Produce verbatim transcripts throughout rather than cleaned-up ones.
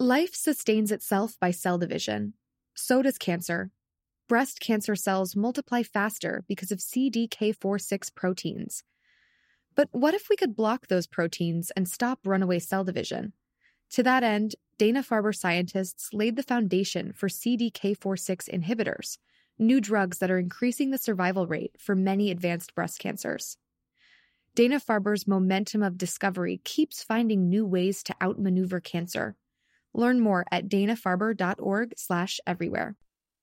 Life sustains itself by cell division. So does cancer. Breast cancer cells multiply faster because of C D K four six proteins. But what if we could block those proteins and stop runaway cell division? To that end, Dana-Farber scientists laid the foundation for C D K four six inhibitors, new drugs that are increasing the survival rate for many advanced breast cancers. Dana-Farber's momentum of discovery keeps finding new ways to outmaneuver cancer. Learn more at dana-farber.org slash everywhere.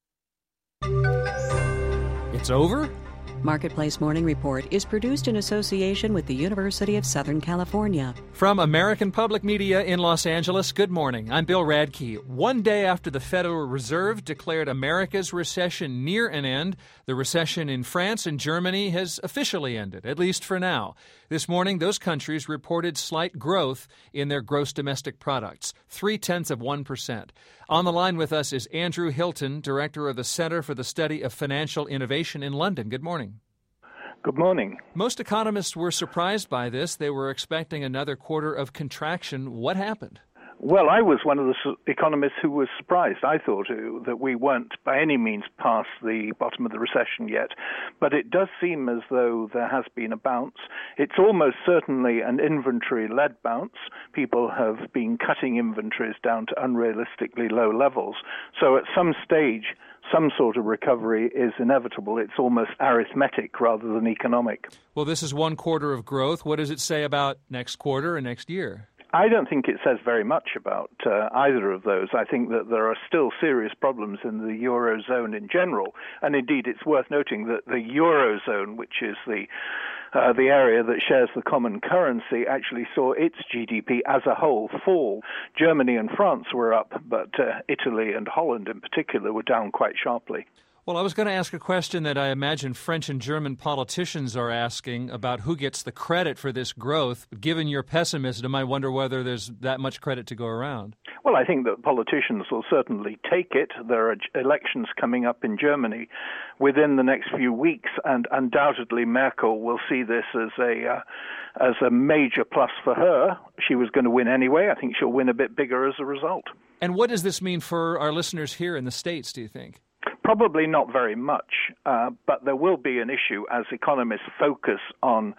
It's over? Marketplace Morning Report is produced in association with the University of Southern California. From American Public Media in Los Angeles, good morning. I'm Bill Radke. One day after the Federal Reserve declared America's recession near an end, the recession in France and Germany has officially ended, at least for now. This morning, those countries reported slight growth in their gross domestic products, three-tenths of one percent. On the line with us is Andrew Hilton, director of the Center for the Study of Financial Innovation in London. Good morning. Good morning. Most economists were surprised by this. They were expecting another quarter of contraction. What happened? Well, I was one of the su- economists who was surprised. I thought uh, that we weren't by any means past the bottom of the recession yet, but it does seem as though there has been a bounce. It's almost certainly an inventory-led bounce. People have been cutting inventories down to unrealistically low levels. So at some stage, some sort of recovery is inevitable. It's almost arithmetic rather than economic. Well, this is one quarter of growth. What does it say about next quarter and next year? I don't think it says very much about uh, either of those. I think that there are still serious problems in the Eurozone in general. And indeed, it's worth noting that the Eurozone, which is the Uh, the area that shares the common currency, actually saw its G D P as a whole fall. Germany and France were up, but uh, Italy and Holland in particular were down quite sharply. Well, I was going to ask a question that I imagine French and German politicians are asking about who gets the credit for this growth. Given your pessimism, I wonder whether there's that much credit to go around. Well, I think that politicians will certainly take it. There are elections coming up in Germany within the next few weeks, and undoubtedly Merkel will see this as a uh, as a major plus for her. She was going to win anyway. I think she'll win a bit bigger as a result. And what does this mean for our listeners here in the States, do you think? Probably not very much, uh, but there will be an issue as economists focus on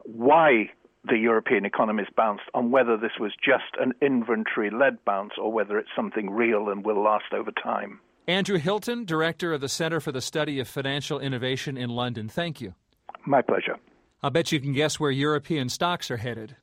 why the European economies bounced, on whether this was just an inventory-led bounce or whether it's something real and will last over time. Andrew Hilton, director of the Center for the Study of Financial Innovation in London. Thank you. My pleasure. I'll bet you can guess where European stocks are headed.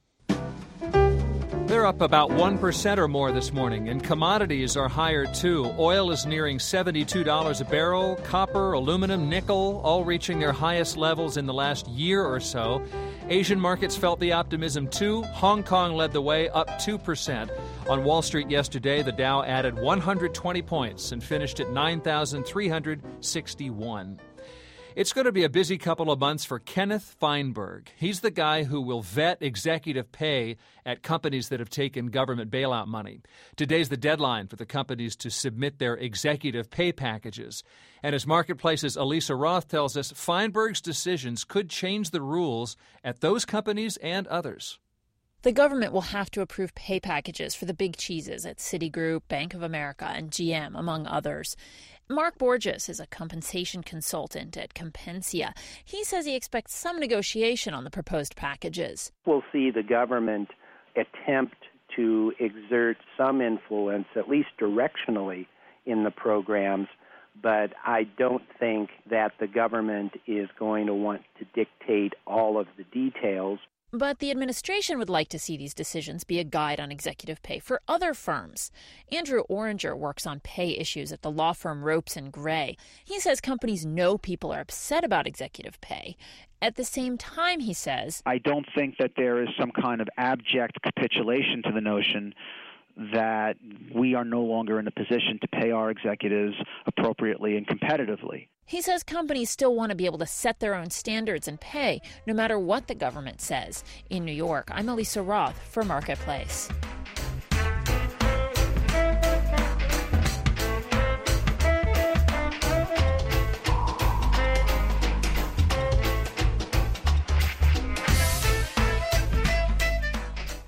They're up about one percent or more this morning, and commodities are higher too. Oil is nearing seventy-two dollars a barrel. Copper, aluminum, nickel, all reaching their highest levels in the last year or so. Asian markets felt the optimism too. Hong Kong led the way, up two percent. On Wall Street yesterday, the Dow added one hundred twenty points and finished at nine thousand three hundred sixty-one. It's going to be a busy couple of months for Kenneth Feinberg. He's the guy who will vet executive pay at companies that have taken government bailout money. Today's the deadline for the companies to submit their executive pay packages. And as Marketplace's Elisa Roth tells us, Feinberg's decisions could change the rules at those companies and others. The government will have to approve pay packages for the big cheeses at Citigroup, Bank of America, and G M, among others. Mark Borges is a compensation consultant at Compensia. He says he expects some negotiation on the proposed packages. We'll see the government attempt to exert some influence, at least directionally, in the programs, but I don't think that the government is going to want to dictate all of the details. But the administration would like to see these decisions be a guide on executive pay for other firms. Andrew Oranger works on pay issues at the law firm Ropes and Gray. He says companies know people are upset about executive pay. At the same time, he says, I don't think that there is some kind of abject capitulation to the notion that we are no longer in a position to pay our executives appropriately and competitively. He says companies still want to be able to set their own standards and pay, no matter what the government says. In New York, I'm Elisa Roth for Marketplace.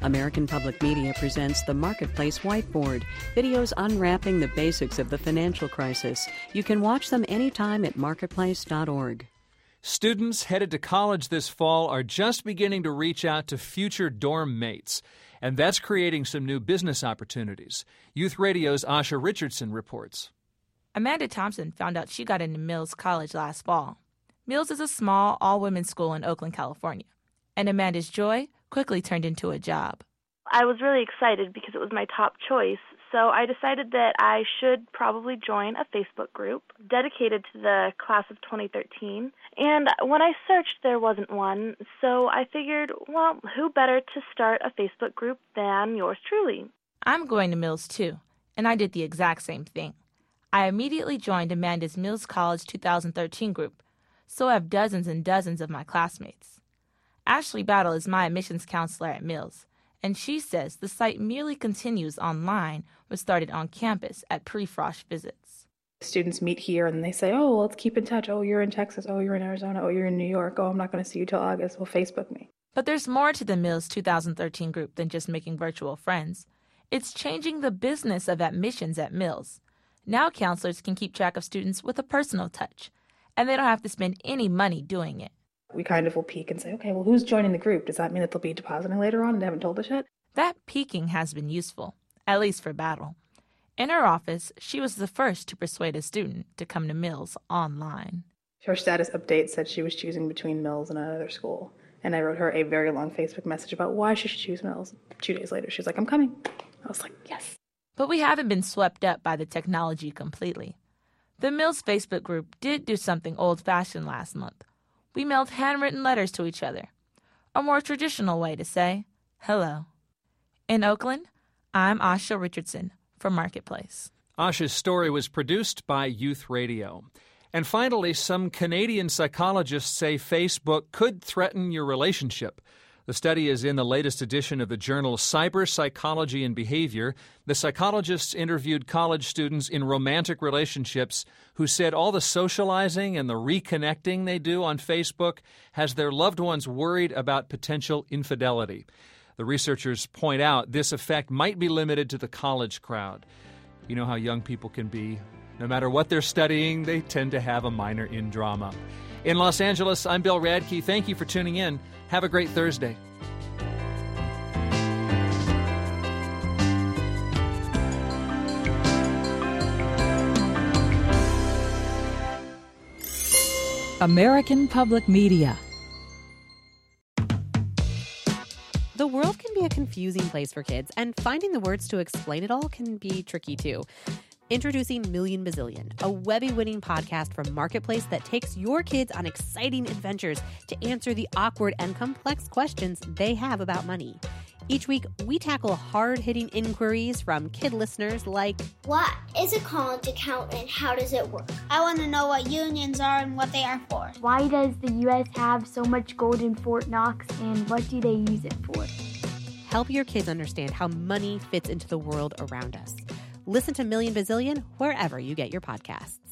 American Public Media presents the Marketplace Whiteboard, videos unwrapping the basics of the financial crisis. You can watch them anytime at marketplace dot org. Students headed to college this fall are just beginning to reach out to future dorm mates, and that's creating some new business opportunities. Youth Radio's Asha Richardson reports. Amanda Thompson found out she got into Mills College last fall. Mills is a small, all-women's school in Oakland, California, and Amanda's joy quickly turned into a job. I was really excited because it was my top choice, so I decided that I should probably join a Facebook group dedicated to the class of twenty thirteen, and when I searched, there wasn't one, so I figured, well, who better to start a Facebook group than yours truly? I'm going to Mills, too, and I did the exact same thing. I immediately joined Amanda's Mills College two thousand thirteen group, so have dozens and dozens of my classmates. Ashley Battle is my admissions counselor at Mills, and she says the site merely continues online what started on campus at pre-Frosh visits. Students meet here and they say, oh, let's keep in touch. Oh, you're in Texas. Oh, you're in Arizona. Oh, you're in New York. Oh, I'm not going to see you till August. Well, Facebook me. But there's more to the Mills two thousand thirteen group than just making virtual friends. It's changing the business of admissions at Mills. Now counselors can keep track of students with a personal touch, and they don't have to spend any money doing it. We kind of will peek and say, okay, well, who's joining the group? Does that mean that they'll be depositing later on and they haven't told us yet? That peeking has been useful, at least for Battle. In her office, she was the first to persuade a student to come to Mills online. Her status update said she was choosing between Mills and another school. And I wrote her a very long Facebook message about why she should choose Mills. Two days later, she was like, I'm coming. I was like, yes. But we haven't been swept up by the technology completely. The Mills Facebook group did do something old-fashioned last month. We mailed handwritten letters to each other, a more traditional way to say hello. In Oakland, I'm Asha Richardson for Marketplace. Asha's story was produced by Youth Radio. And finally, some Canadian psychologists say Facebook could threaten your relationship. The study is in the latest edition of the journal Cyber Psychology and Behavior. The psychologists interviewed college students in romantic relationships who said all the socializing and the reconnecting they do on Facebook has their loved ones worried about potential infidelity. The researchers point out this effect might be limited to the college crowd. You know how young people can be. No matter what they're studying, they tend to have a minor in drama. In Los Angeles, I'm Bill Radke. Thank you for tuning in. Have a great Thursday. American Public Media. The world can be a confusing place for kids, and finding the words to explain it all can be tricky too. Introducing Million Bazillion, a Webby-winning podcast from Marketplace that takes your kids on exciting adventures to answer the awkward and complex questions they have about money. Each week, we tackle hard-hitting inquiries from kid listeners like, what is a college account and how does it work? I want to know what unions are and what they are for. Why does the U S have so much gold in Fort Knox and what do they use it for? Help your kids understand how money fits into the world around us. Listen to Million Bazillion wherever you get your podcasts.